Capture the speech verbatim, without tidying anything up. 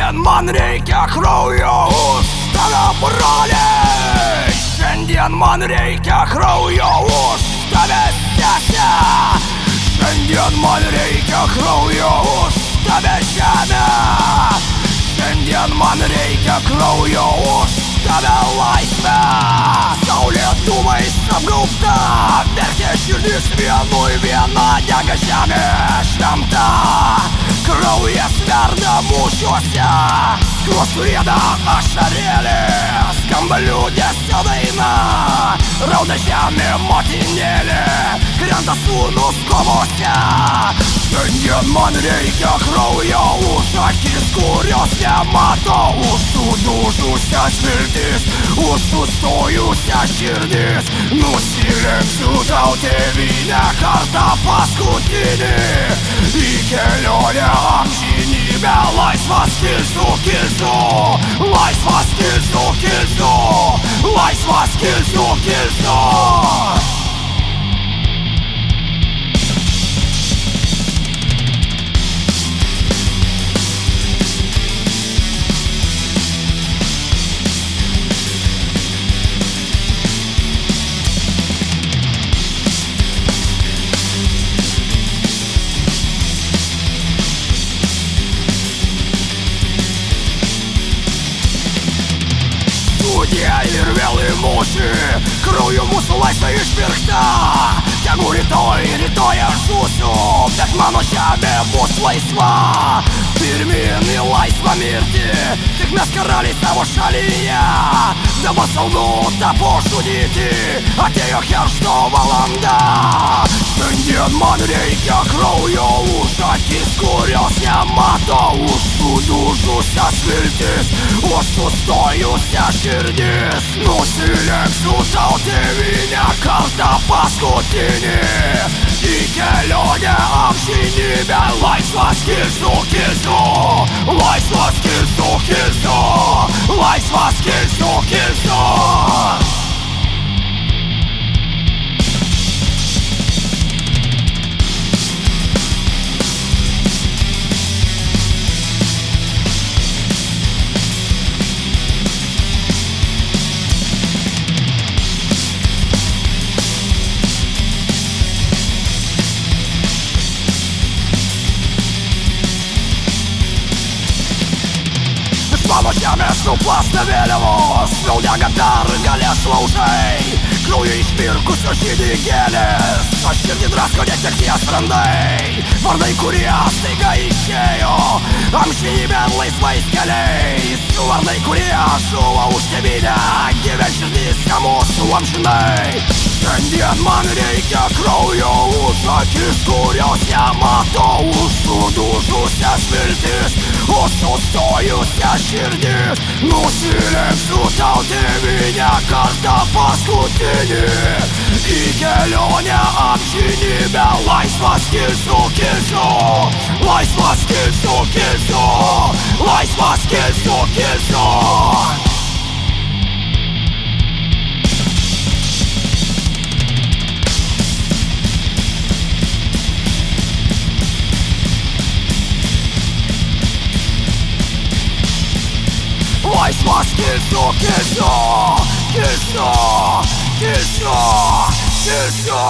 Šiandien man reikia kraujo už tave, broliai. Šiandien man reikia kraujo už tave, sese. Šiandien man reikia kraujo už tave, žemė. Šiandien man reikia kraujo už tave, laisvę. Saulė dūmais apgaubta, verkia širdis, vienui viena dega žemė šventa. Kraujas verda mūšiuose, skruostų rieda ašarėlės, skamba liūdesio daina, rauda žemė motinėlė, krenta sūnus kovose. Šiandien man reikia kraujo už akis, kurios nemato, už sudužusias viltis, už sustojusias širdis. Nusilenksiu tau, tėvynę, kartą paskutinį, į kelionę amžinybę. Laisvas kilsiu, kilsiu, laisvas kilsiu, kilsiu, laisvas kilsiu, kilsiu. Ir vėl į mūšį, krauju mūsų laisvė išpirkta. Tegu rytoj, rytoj aš žūsiu, bet mano žemė bus laisva. Pirmin į laisvą mirtį, tik mes karaliai savo šalyje. Dabar saldu tapo žudyti, atėjo keršto valanda. Šiandien man reikia kraujo už akis, kurios nemato, už sudužusias viltis, už sustojusias širdis. Nusilenksiu tau, tėvynę, kartą paskutinį, į kelionę amžinybę. Laisvas kilsiu, kilsiu, laisvas kilsiu, kilsiu, laisvas kilsiu, kilsiu. Mano žemės nuplasta vėliavos, vėl dega dar galės laužai. Krauju išpirkusio žydį gėlės, aš širdį drasko netekties randai. Vardai, kurie staiga išėjo amžinybėn laisvais keliais. Vardai, kurie žuvo už tėvynę, gyven širdis ką mūsų amžinai. Šiandien man reikia kraujo už akis, kurios nemato, už sudužusias viltis, už sustojusias širdis. Nusilenksiu tau, tėvynę, kartą paskutinį, į kelionę amžinybę. Laisvas kilsiu, kilsiu, laisvas kilsiu, kilsiu, laisvas kilsiu, kilsiu. Laisvas kilsiu, kilsiu, kilsiu, kilsiu, kilsiu.